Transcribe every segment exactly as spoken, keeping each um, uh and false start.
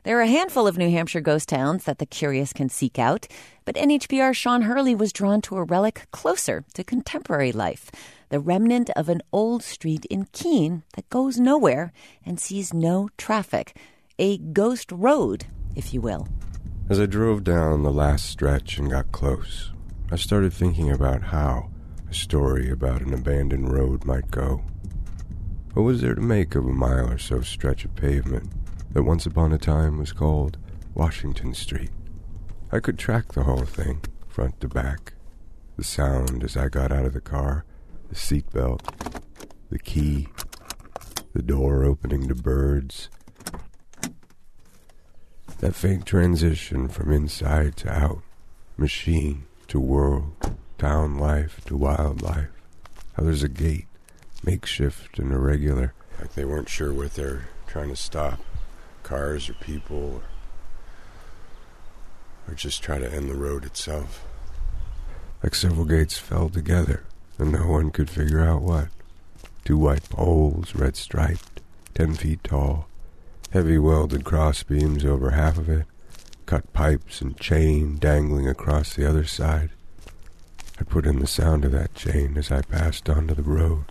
There are a handful of New Hampshire ghost towns that the curious can seek out, but N H P R's Sean Hurley was drawn to a relic closer to contemporary life, the remnant of an old street in Keene that goes nowhere and sees no traffic. A ghost road, if you will. As I drove down the last stretch and got close, I started thinking about how a story about an abandoned road might go. What was there to make of a mile or so stretch of pavement that once upon a time was called Washington Street? I could track the whole thing, front to back. The sound as I got out of the car, the seatbelt, the key, the door opening to birds. That faint transition from inside to out, machine to world, town life to wildlife. How there's a gate, makeshift and irregular, like they weren't sure what they're trying to stop. Cars or people, or, or just try to end the road itself. Like several gates fell together, and no one could figure out what. Two white poles, red striped, ten feet tall, heavy welded cross beams over half of it, cut pipes and chain dangling across the other side. I put in the sound of that chain as I passed onto the road.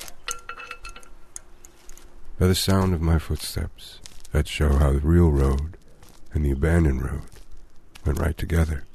By the sound of my footsteps, that show how the real road and the abandoned road went right together.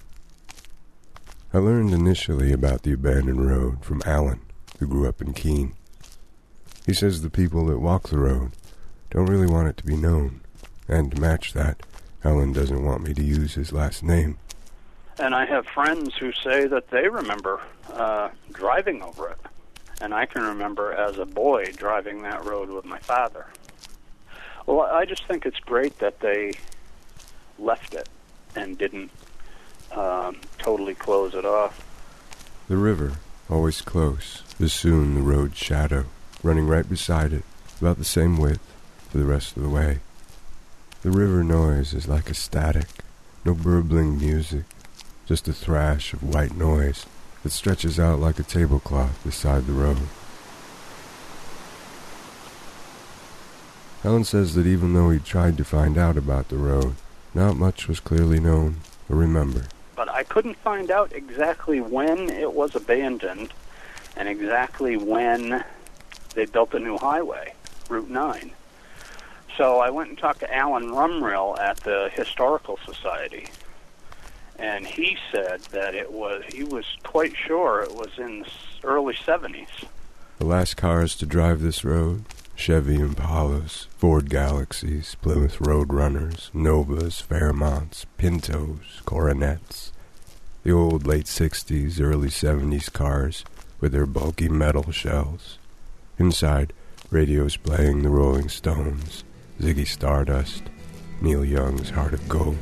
I learned initially about the abandoned road from Alan, who grew up in Keene. He says the people that walk the road don't really want it to be known, and to match that, Alan doesn't want me to use his last name. And I have friends who say that they remember uh, driving over it. And I can remember as a boy driving that road with my father. Well, I just think it's great that they left it and didn't um, totally close it off. The river, always close, is soon the road's shadow, running right beside it, about the same width for the rest of the way. The river noise is like a static, no burbling music, just a thrash of white noise that stretches out like a tablecloth beside the road. Alan says that even though he tried to find out about the road, not much was clearly known or remembered. But I couldn't find out exactly when it was abandoned and exactly when they built a new highway, Route nine. So I went and talked to Alan Rumrill at the Historical Society. And he said that it was, he was quite sure it was in the early seventies. The last cars to drive this road, Chevy Impalas, Ford Galaxies, Plymouth Roadrunners, Novas, Fairmonts, Pintos, Coronets. The old late sixties, early seventies cars with their bulky metal shells. Inside, radios playing the Rolling Stones, Ziggy Stardust, Neil Young's Heart of Gold.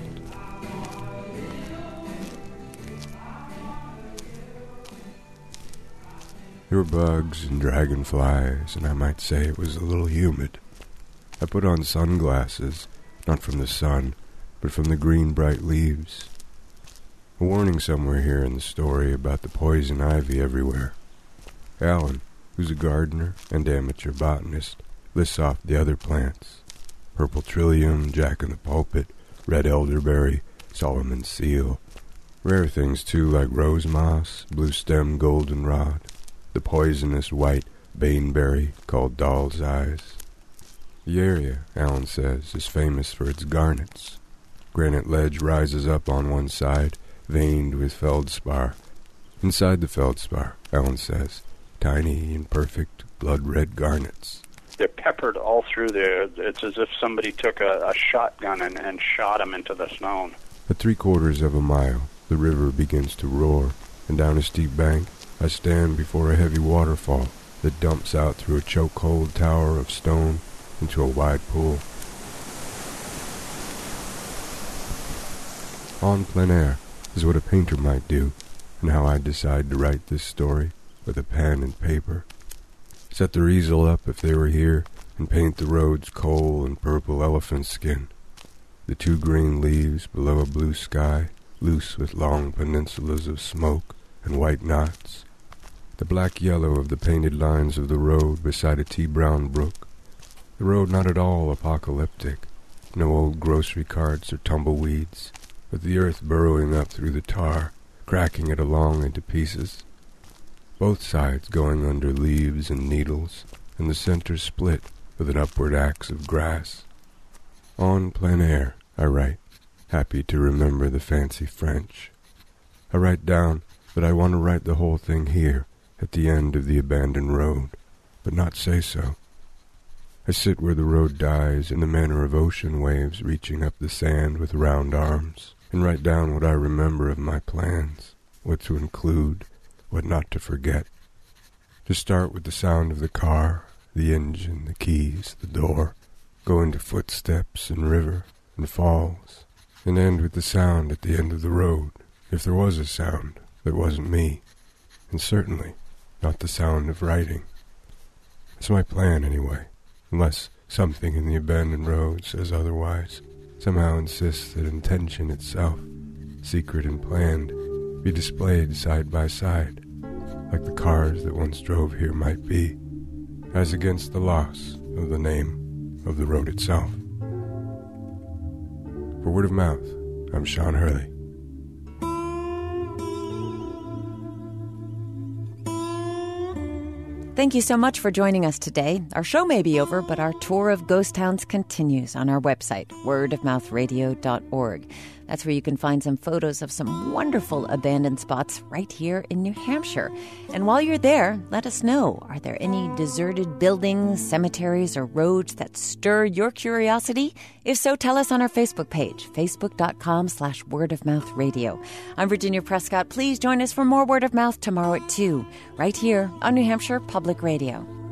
There were bugs and dragonflies, and I might say it was a little humid. I put on sunglasses, not from the sun, but from the green bright leaves. A warning somewhere here in the story about the poison ivy everywhere. Alan, who's a gardener and amateur botanist, lists off the other plants. Purple trillium, jack-in-the-pulpit, red elderberry, Solomon's seal. Rare things, too, like rose moss, blue-stem goldenrod. The poisonous white baneberry called doll's eyes. The area, Alan says, is famous for its garnets. Granite ledge rises up on one side, veined with feldspar. Inside the feldspar, Alan says, tiny and perfect blood-red garnets. They're peppered all through there. It's as if somebody took a, a shotgun and, and shot them into the stone. At three-quarters of a mile, the river begins to roar, and down a steep bank, I stand before a heavy waterfall that dumps out through a chokehold tower of stone into a wide pool. En plein air is what a painter might do, and how I decide to write this story with a pen and paper. Set their easel up if they were here, and paint the road's coal and purple elephant skin. The two green leaves below a blue sky, loose with long peninsulas of smoke and white knots. The black-yellow of the painted lines of the road beside a tea-brown brook. The road not at all apocalyptic, no old grocery carts or tumbleweeds, but the earth burrowing up through the tar, cracking it along into pieces. Both sides going under leaves and needles, and the center split with an upward axe of grass. En plein air, I write, happy to remember the fancy French. I write down that I want to write the whole thing here, at the end of the abandoned road, but not say so. I sit where the road dies in the manner of ocean waves reaching up the sand with round arms, and write down what I remember of my plans, what to include, what not to forget. To start with the sound of the car, the engine, the keys, the door, go into footsteps and river and falls, and end with the sound at the end of the road, if there was a sound that wasn't me, and certainly not the sound of writing. It's my plan anyway, unless something in the abandoned road says otherwise, somehow insists that intention itself, secret and planned, be displayed side by side, like the cars that once drove here might be, as against the loss of the name of the road itself. For Word of Mouth, I'm Sean Hurley. Thank you so much for joining us today. Our show may be over, but our tour of ghost towns continues on our website, word of mouth radio dot org. That's where you can find some photos of some wonderful abandoned spots right here in New Hampshire. And while you're there, let us know, are there any deserted buildings, cemeteries, or roads that stir your curiosity? If so, tell us on our Facebook page, facebook.com slash wordofmouthradio. I'm Virginia Prescott. Please join us for more Word of Mouth tomorrow at two, right here on New Hampshire Public Radio.